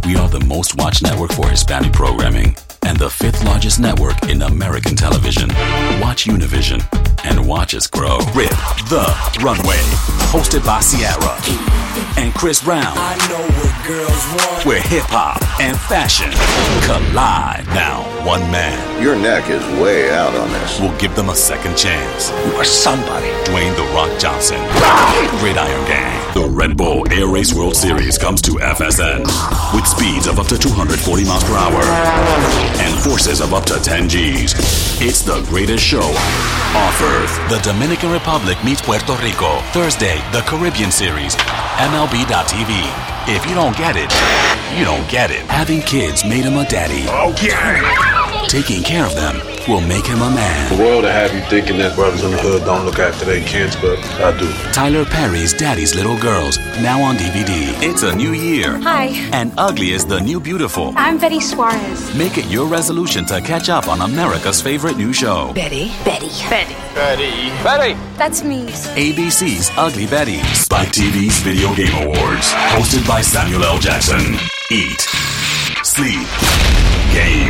We are the most watched network for Hispanic programming and the 5th largest network in American television. Watch Univision and watch us grow. Rip the Runway, hosted by Ciara and Chris Brown. I know what girls want. Where hip-hop and fashion collide. Now, one man Your neck is way out on this. will give them a second chance. You are somebody. Dwayne "The Rock" Johnson. Gridiron Gang. The Red Bull Air Race World Series comes to FSN with speeds of up to 240 miles per hour and forces of up to 10 Gs. It's the greatest show off Earth. The Dominican Republic meets Puerto Rico. Thursday, the Caribbean Series. MLB.tv. If you don't get it, you don't get it. Having kids made him a daddy. Okay. Taking care of them will make him a man. The world to have you thinking that brothers in the hood don't look after their kids, but I do. Tyler Perry's Daddy's Little Girls, now on DVD. It's a new year. Hi, And ugly is the new beautiful. I'm Betty Suarez. Make it your resolution to catch up on America's favorite new show. Betty. Betty. Betty. Betty! That's me. ABC's Ugly Betty. Spike TV's Video Game Awards. Hosted by Samuel L. Jackson. Eat. Sleep. Game.